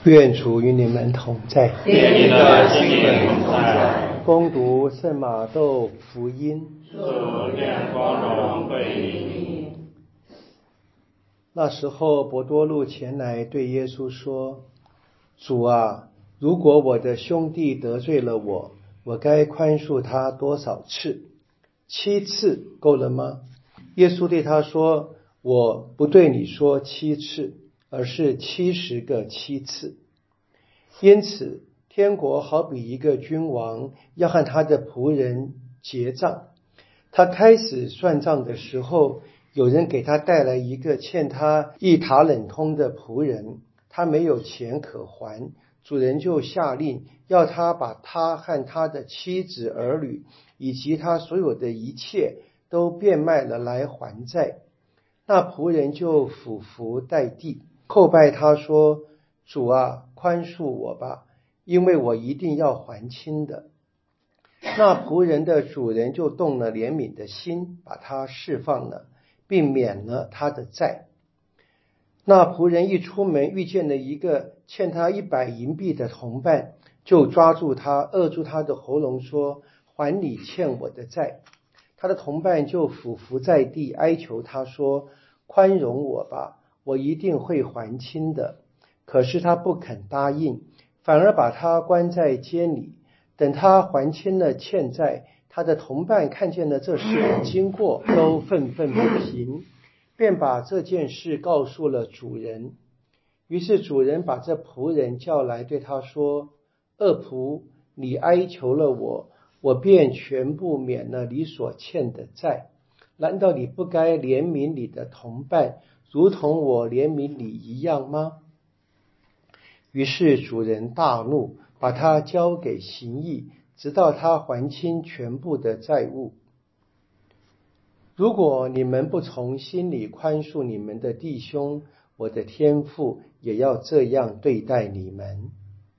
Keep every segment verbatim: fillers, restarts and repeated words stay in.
愿主与你们同在， 愿你的心灵同在。 恭读圣马窦福音。 主愿光荣归于你。 那时候，伯多禄前来对耶稣说：“主啊，如果我的兄弟得罪了我，我该宽恕他多少次？七次够了吗？”耶稣对他说：“我不对你说七次，而是七十个七次。”因此，天国好比一个君王要和他的仆人结账。他开始算账的时候，有人给他带来一个欠他一塔冷通的仆人，他没有钱可还，主人就下令要他把他和他的妻子儿女以及他所有的一切都变卖了来还债。那仆人就俯伏在地，叩拜他说：“主啊，宽恕我吧，因为我一定要还清的。”那仆人的主人就动了怜悯的心，把他释放了，并免了他的债。那仆人一出门，遇见了一个欠他一百银币的同伴，就抓住他，扼住他的喉咙，说：“还你欠我的债。”他的同伴就俯伏在地，哀求他说：“宽容我吧，我一定会还清的。”可是他不肯答应，反而把他关在监里。等他还清了欠债，他的同伴看见了这事的经过，都愤愤不平，便把这件事告诉了主人。于是主人把这仆人叫来，对他说：“恶仆，你哀求了我，我便全部免了你所欠的债。难道你不该怜悯你的同伴，如同我怜悯你一样吗？”于是主人大怒，把他交给刑役，直到他还清全部的债务。如果你们不从心里宽恕你们的弟兄，我的天父也要这样对待你们。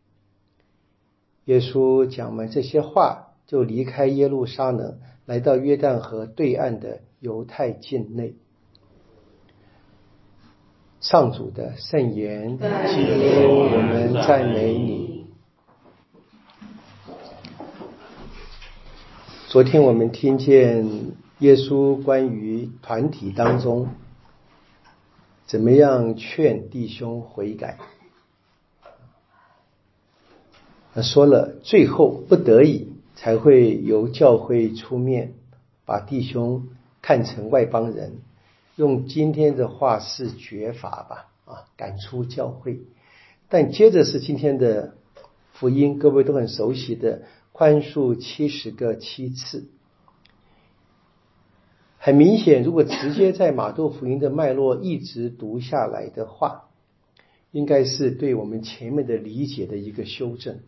耶稣讲完这些话，就离开耶路撒冷，来到约旦河对岸的犹太境内。上主的圣言。基督，我们赞美你。昨天我们听见耶稣关于团体当中怎么样劝弟兄悔改，他说了最后不得已才会由教会出面把弟兄看成外邦人，用今天的话是绝罚吧，啊，赶出教会。但接着是今天的福音，各位都很熟悉的宽恕七十个七次。很明显，如果直接在马窦福音的脉络一直读下来的话，应该是对我们前面的理解的一个修正。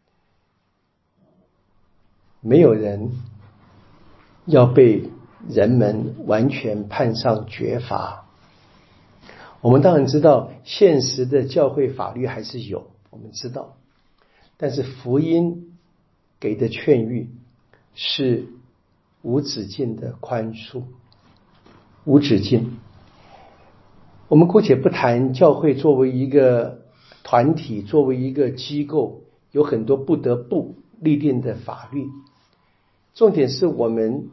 没有人要被人们完全判上绝罚。我们当然知道现实的教会法律还是有，我们知道，但是福音给的劝谕是无止境的宽恕，无止境。我们姑且不谈教会作为一个团体，作为一个机构，有很多不得不立定的法律，重点是我们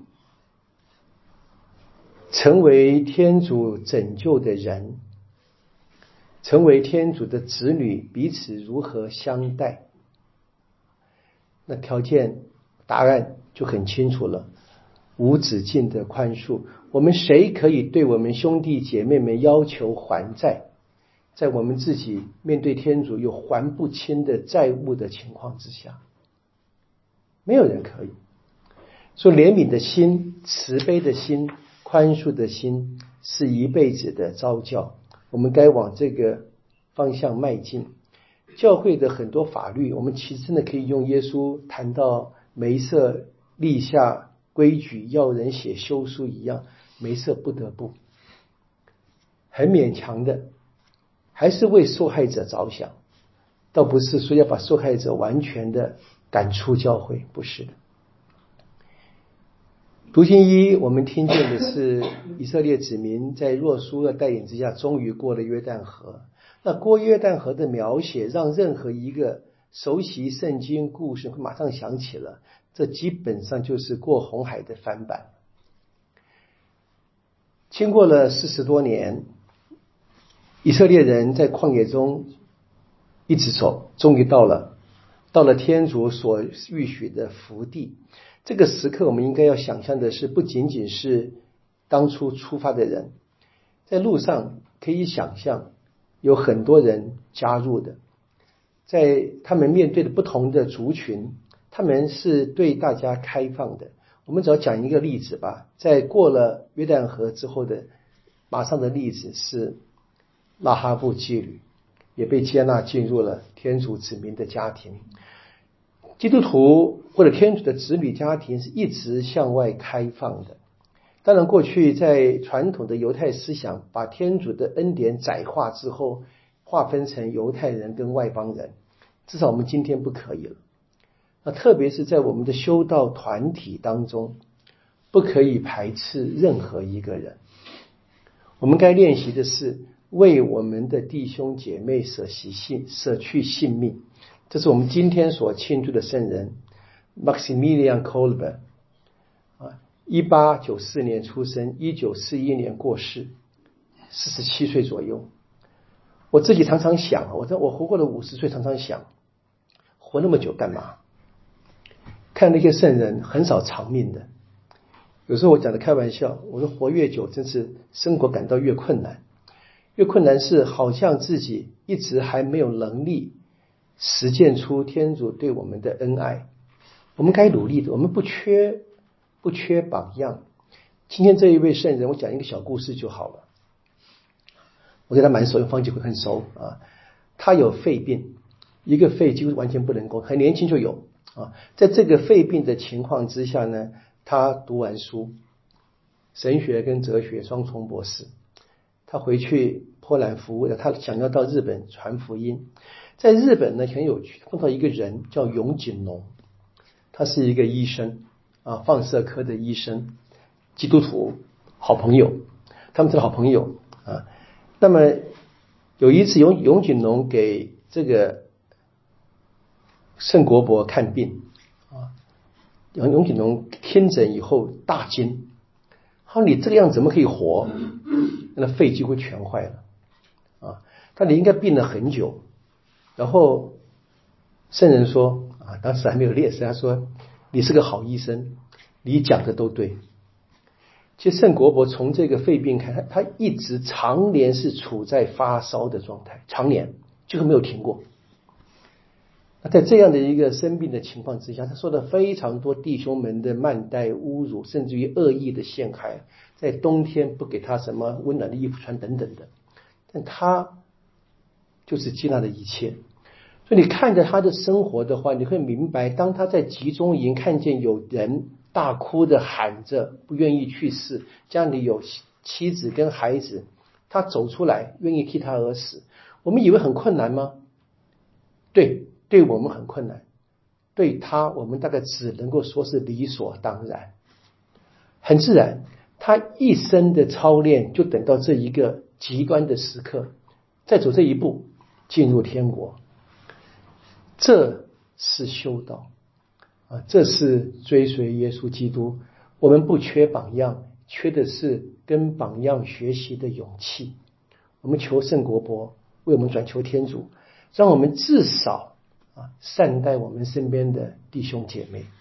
成为天主拯救的人，成为天主的子女，彼此如何相待。那条件答案就很清楚了，无止境的宽恕。我们谁可以对我们兄弟姐妹们要求还债，在我们自己面对天主有还不清的债务的情况之下？没有人可以。所以怜悯的心、慈悲的心、宽恕的心是一辈子的召叫，我们该往这个方向迈进。教会的很多法律，我们其实真的可以用耶稣谈到梅瑟立下规矩要人写休书一样，梅瑟不得不很勉强的，还是为受害者着想，倒不是说要把受害者完全的赶出教会，不是的。读经一，我们听见的是以色列子民在若书的带领之下，终于过了约旦河。 那过约旦河的描写，让任何一个熟悉圣经故事会马上想起了，这基本上就是过红海的翻版。经过了四十多年，以色列人在旷野中一直走，终于到了到了天主所预许的福地。这个时刻我们应该要想象的是，不仅仅是当初出发的人，在路上可以想象有很多人加入的，在他们面对的不同的族群，他们是对大家开放的。我们只要讲一个例子吧，在过了约旦河之后的马上的例子是拉哈布妓女，也被接纳进入了天主子民的家庭。基督徒或者天主的子女家庭是一直向外开放的。当然过去在传统的犹太思想把天主的恩典窄化之后，划分成犹太人跟外邦人，至少我们今天不可以了。那特别是在我们的修道团体当中，不可以排斥任何一个人。我们该练习的是为我们的弟兄姐妹舍弃性舍去性命。这是我们今天所庆祝的圣人 Maximilian Kolbe， 啊，一八九四年出生，一九四一年过世，四十七岁左右。我自己常常想，我在我活过了五十岁，常常想，活那么久干嘛？看那些圣人很少长命的，有时候我讲的开玩笑，我说活越久，真是生活感到越困难。越困难是好像自己一直还没有能力实践出天主对我们的恩爱。我们该努力的，我们不缺不缺榜样。今天这一位圣人，我讲一个小故事就好了。我对他蛮熟，方济会很熟啊。他有肺病，一个肺几乎完全不能动，很年轻就有啊。在这个肺病的情况之下呢，他读完书，神学跟哲学双重博士。他回去波兰服务了，他想要到日本传福音。在日本呢，很有趣，碰到一个人叫永井农，他是一个医生啊，放射科的医生，基督徒，好朋友，他们是好朋友啊。那么有一次永永井农给这个圣国伯看病啊，永永井农听诊以后大惊，他说你这个样子怎么可以活？那肺几乎全坏了啊！他你应该病了很久。然后圣人说啊，当时还没有烈士，他说你是个好医生，你讲的都对。其实圣国伯从这个肺病看，他他一直常年是处在发烧的状态，常年就是没有停过。那在这样的一个生病的情况之下，他受了非常多弟兄们的慢待、侮辱，甚至于恶意的陷害，在冬天不给他什么温暖的衣服穿等等的，但他就是接纳了一切。所以你看着他的生活的话，你会明白，当他在集中营看见有人大哭的喊着不愿意去世，家里有妻子跟孩子，他走出来愿意替他而死。我们以为很困难吗？对，对我们很困难，对他我们大概只能够说是理所当然，很自然。他一生的操练就等到这一个极端的时刻，再走这一步进入天国。这是修道啊，这是追随耶稣基督。我们不缺榜样，缺的是跟榜样学习的勇气。我们求圣国伯为我们转求天主，让我们至少啊善待我们身边的弟兄姐妹。